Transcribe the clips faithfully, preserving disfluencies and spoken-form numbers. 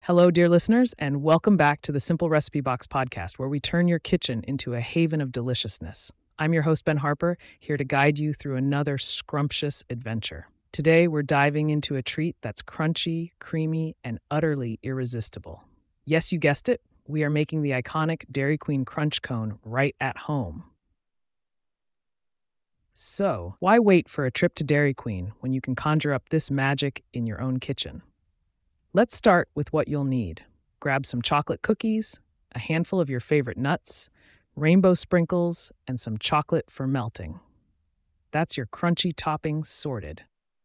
Hello, dear listeners, and welcome back to the Simple Recipe Box podcast, where we turn your kitchen into a haven of deliciousness. I'm your host, Ben Harper, here to guide you through another scrumptious adventure. Today, we're diving into a treat that's crunchy, creamy, and utterly irresistible. Yes, you guessed it, we are making the iconic Dairy Queen Crunch Cone right at home. So, why wait for a trip to Dairy Queen when you can conjure up this magic in your own kitchen? Let's start with what you'll need. Grab some chocolate cookies, a handful of your favorite nuts, rainbow sprinkles, and some chocolate for melting. That's your crunchy topping sorted.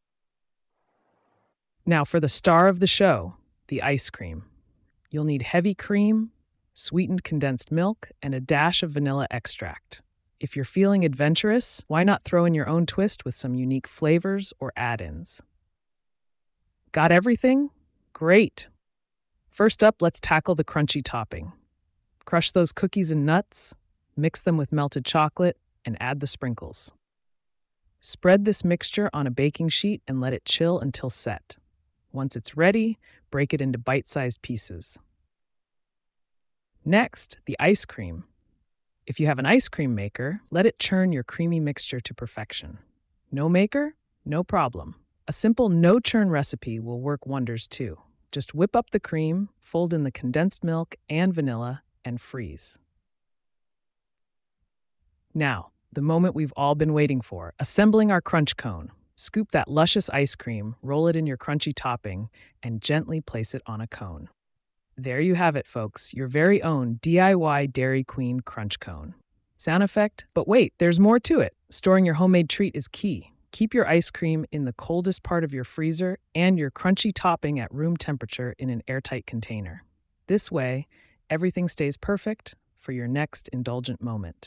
Now for the star of the show, the ice cream. You'll need heavy cream, sweetened condensed milk, and a dash of vanilla extract. If you're feeling adventurous, why not throw in your own twist with some unique flavors or add-ins? Got everything? Great! First up, let's tackle the crunchy topping. Crush those cookies and nuts, mix them with melted chocolate, and add the sprinkles. Spread this mixture on a baking sheet and let it chill until set. Once it's ready, break it into bite-sized pieces. Next, the ice cream. If you have an ice cream maker, let it churn your creamy mixture to perfection. No maker? No problem. A simple no-churn recipe will work wonders too. Just whip up the cream, fold in the condensed milk and vanilla, and freeze. Now, the moment we've all been waiting for, assembling our crunch cone. Scoop that luscious ice cream, roll it in your crunchy topping, and gently place it on a cone. There you have it, folks, your very own D I Y Dairy Queen Crunch Cone. Sound effect? But wait, there's more to it. Storing your homemade treat is key. Keep your ice cream in the coldest part of your freezer and your crunchy topping at room temperature in an airtight container. This way, everything stays perfect for your next indulgent moment.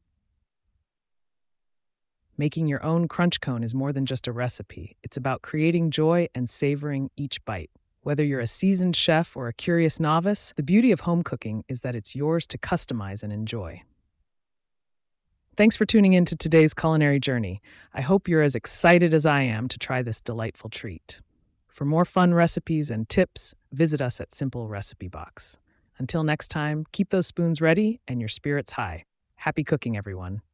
Making your own crunch cone is more than just a recipe. It's about creating joy and savoring each bite. Whether you're a seasoned chef or a curious novice, the beauty of home cooking is that it's yours to customize and enjoy. Thanks for tuning in to today's culinary journey. I hope you're as excited as I am to try this delightful treat. For more fun recipes and tips, visit us at Simple Recipe Box. Until next time, keep those spoons ready and your spirits high. Happy cooking, everyone.